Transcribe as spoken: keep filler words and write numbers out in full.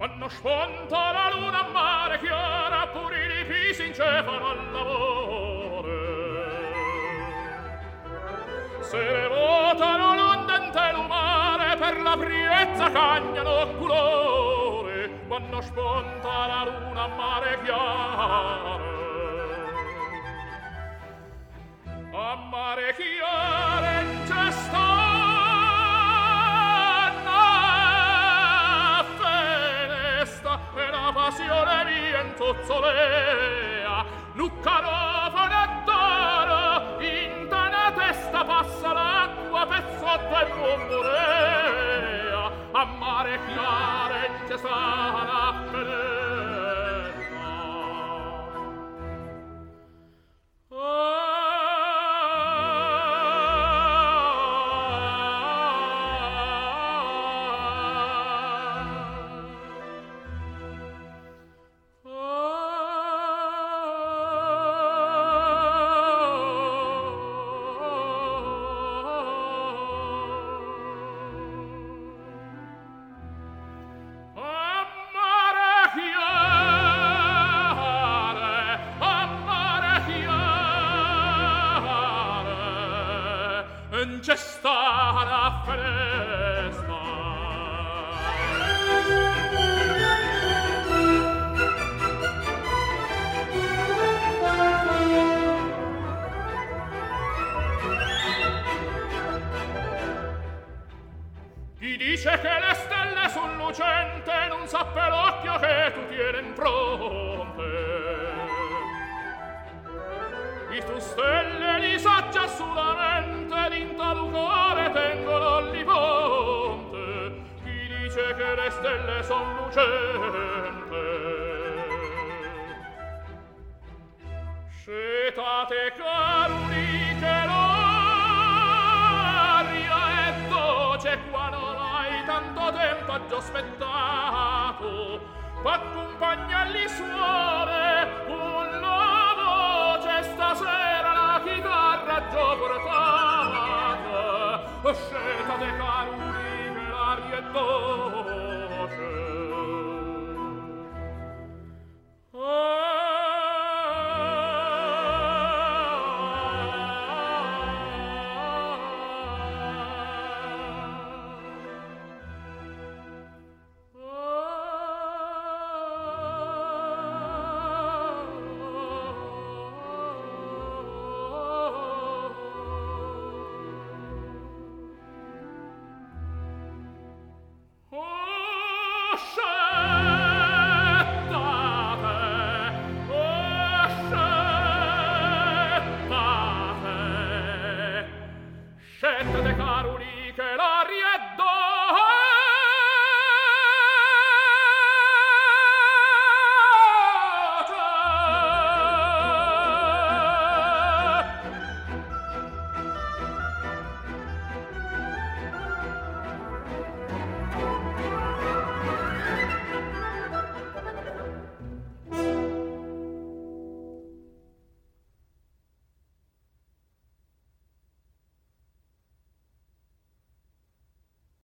quando sponta la luna a mare chiara, pure i lipi si incepano al lavoro. Se ne votano l'ondente lumare, per la priezza cagnano colore, quando sponta la luna a mare chiara. A mare chiara in cesta passione mia intozzolea, Nuccarofone d'oro, in tana testa passa l'acqua per sotto il bomborea, a mare chiare in cesana fenesta. Oh, c'è sta la festa. Chi dice che le stelle son lucente non sappe l'occhio che tu tieni in fronte. I tu stelle li sa già solamente, d'inta lucore tengono li ponte. Chi dice che le stelle son lucente? Scetate caruli che l'aria è dolce, qua non hai tanto tempo a già aspettato. Accompagnarli suore un voce stasera la chitarra già portata. Scetate caruli che l'aria è dolce. Oh, scende